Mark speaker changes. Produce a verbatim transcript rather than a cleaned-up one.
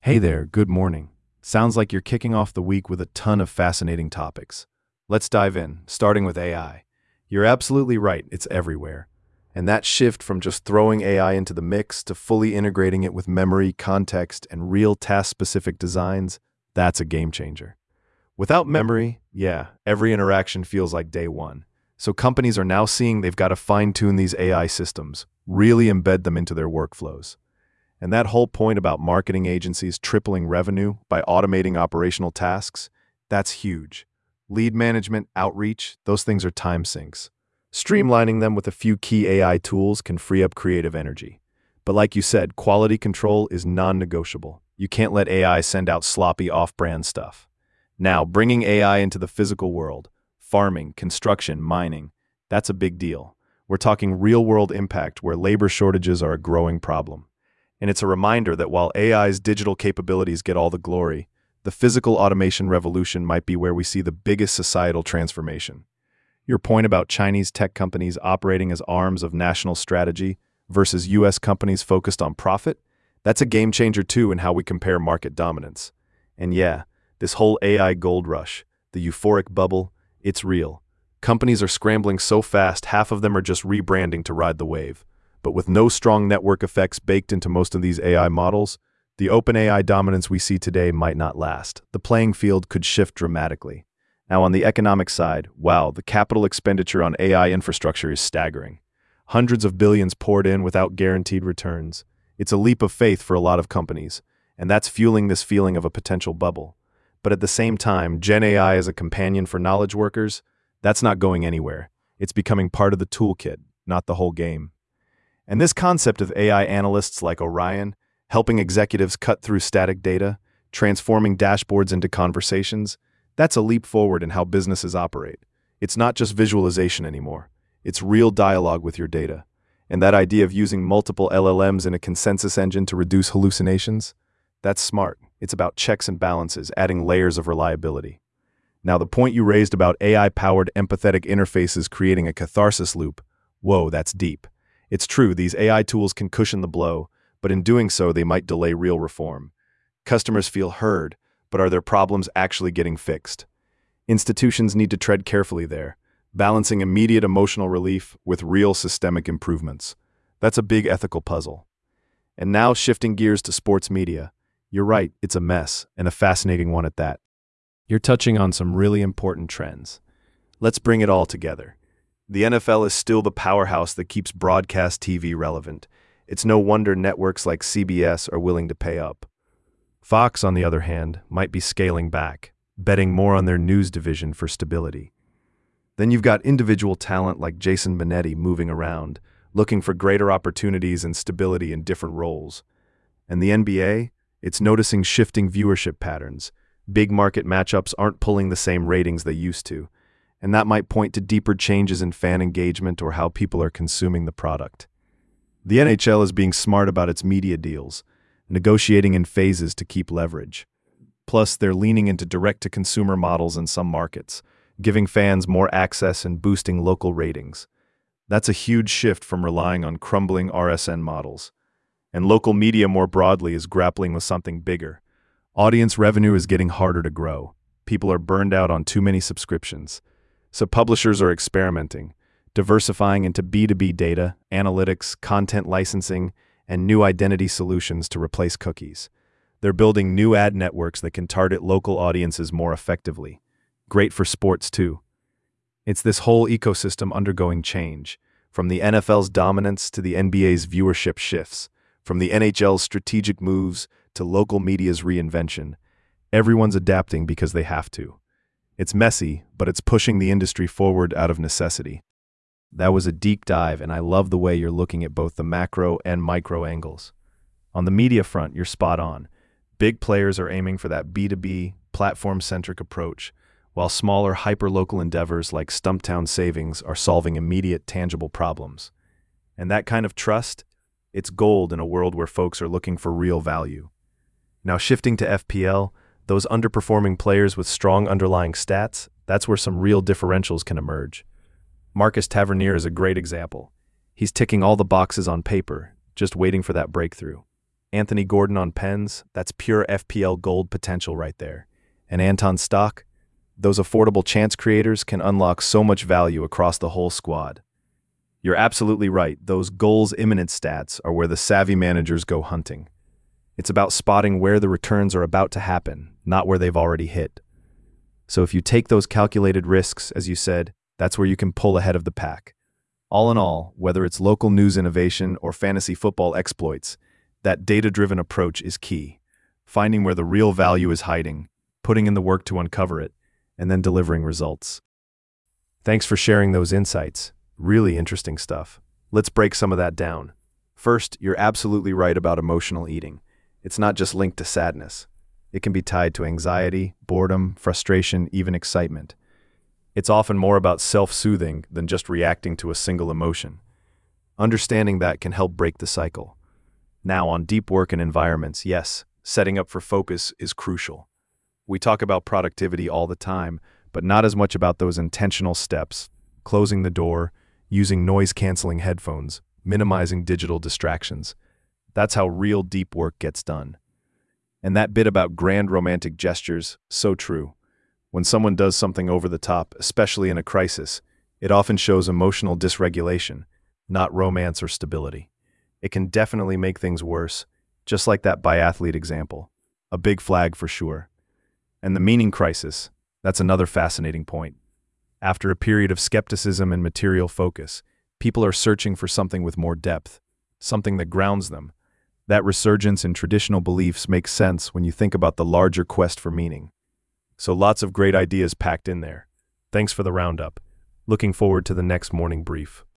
Speaker 1: Hey there, good morning. Sounds like you're kicking off the week with a ton of fascinating topics. Let's dive in, starting with A I. You're absolutely right, it's everywhere. And that shift from just throwing A I into the mix to fully integrating it with memory, context, and real task-specific designs, that's a game changer. Without memory, yeah, every interaction feels like day one. So companies are now seeing they've got to fine-tune these A I systems, really embed them into their workflows. And that whole point about marketing agencies tripling revenue by automating operational tasks, that's huge. Lead management, outreach, those things are time sinks. Streamlining them with a few key A I tools can free up creative energy. But like you said, quality control is non-negotiable. You can't let A I send out sloppy off-brand stuff. Now, bringing A I into the physical world, farming, construction, mining, that's a big deal. We're talking real-world impact where labor shortages are a growing problem. And it's a reminder that while A I's digital capabilities get all the glory, the physical automation revolution might be where we see the biggest societal transformation. Your point about Chinese tech companies operating as arms of national strategy versus U S companies focused on profit, that's a game changer too in how we compare market dominance. And yeah, this whole A I gold rush, the euphoric bubble, it's real. Companies are scrambling so fast, half of them are just rebranding to ride the wave. But with no strong network effects baked into most of these A I models, the OpenAI dominance we see today might not last. The playing field could shift dramatically. Now, on the economic side, wow, the capital expenditure on A I infrastructure is staggering. Hundreds of billions poured in without guaranteed returns. It's a leap of faith for a lot of companies, and that's fueling this feeling of a potential bubble. But at the same time, Gen A I as a companion for knowledge workers, that's not going anywhere. It's becoming part of the toolkit, not the whole game. And this concept of A I analysts like Orion, helping executives cut through static data, transforming dashboards into conversations, that's a leap forward in how businesses operate. It's not just visualization anymore. It's real dialogue with your data. And that idea of using multiple L L Ms in a consensus engine to reduce hallucinations, that's smart. It's about checks and balances, adding layers of reliability. Now, the point you raised about A I-powered empathetic interfaces creating a catharsis loop, whoa, that's deep. It's true, these A I tools can cushion the blow, but in doing so, they might delay real reform. Customers feel heard, but are their problems actually getting fixed? Institutions need to tread carefully there, balancing immediate emotional relief with real systemic improvements. That's a big ethical puzzle. And now, shifting gears to sports media. You're right, it's a mess, and a fascinating one at that. You're touching on some really important trends. Let's bring it all together. The N F L is still the powerhouse that keeps broadcast T V relevant. It's no wonder networks like C B S are willing to pay up. Fox, on the other hand, might be scaling back, betting more on their news division for stability. Then you've got individual talent like Jason Benetti moving around, looking for greater opportunities and stability in different roles. And the N B A, it's noticing shifting viewership patterns. Big market matchups aren't pulling the same ratings they used to. And that might point to deeper changes in fan engagement or how people are consuming the product. The N H L is being smart about its media deals, negotiating in phases to keep leverage. Plus, they're leaning into direct-to-consumer models in some markets, giving fans more access and boosting local ratings. That's a huge shift from relying on crumbling R S N models. And local media more broadly is grappling with something bigger. Audience revenue is getting harder to grow. People are burned out on too many subscriptions. So publishers are experimenting, diversifying into B two B data, analytics, content licensing, and new identity solutions to replace cookies. They're building new ad networks that can target local audiences more effectively. Great for sports, too. It's this whole ecosystem undergoing change, from the N F L's dominance to the N B A's viewership shifts, from the N H L's strategic moves to local media's reinvention. Everyone's adapting because they have to. It's messy, but it's pushing the industry forward out of necessity. That was a deep dive, and I love the way you're looking at both the macro and micro angles. On the media front, you're spot on. Big players are aiming for that B two B, platform-centric approach, while smaller, hyper-local endeavors like Stumptown Savings are solving immediate, tangible problems. And that kind of trust, it's gold in a world where folks are looking for real value. Now, shifting to F P L, those underperforming players with strong underlying stats, that's where some real differentials can emerge. Marcus Tavernier is a great example. He's ticking all the boxes on paper, just waiting for that breakthrough. Anthony Gordon on pens, that's pure F P L gold potential right there. And Anton Stock, those affordable chance creators can unlock so much value across the whole squad. You're absolutely right, those goals imminent stats are where the savvy managers go hunting. It's about spotting where the returns are about to happen, not where they've already hit. So if you take those calculated risks, as you said, that's where you can pull ahead of the pack. All in all, whether it's local news innovation or fantasy football exploits, that data-driven approach is key. Finding where the real value is hiding, putting in the work to uncover it, and then delivering results. Thanks for sharing those insights. Really interesting stuff. Let's break some of that down. First, you're absolutely right about emotional eating. It's not just linked to sadness. It can be tied to anxiety, boredom, frustration, even excitement. It's often more about self-soothing than just reacting to a single emotion. Understanding that can help break the cycle. Now, on deep work and environments, yes, setting up for focus is crucial. We talk about productivity all the time, but not as much about those intentional steps, closing the door, using noise-canceling headphones, minimizing digital distractions. That's how real deep work gets done. And that bit about grand romantic gestures, so true. When someone does something over the top, especially in a crisis, it often shows emotional dysregulation, not romance or stability. It can definitely make things worse, just like that biathlete example. A big flag for sure. And the meaning crisis, that's another fascinating point. After a period of skepticism and material focus, people are searching for something with more depth, something that grounds them. That resurgence in traditional beliefs makes sense when you think about the larger quest for meaning. So lots of great ideas packed in there. Thanks for the roundup. Looking forward to the next morning brief.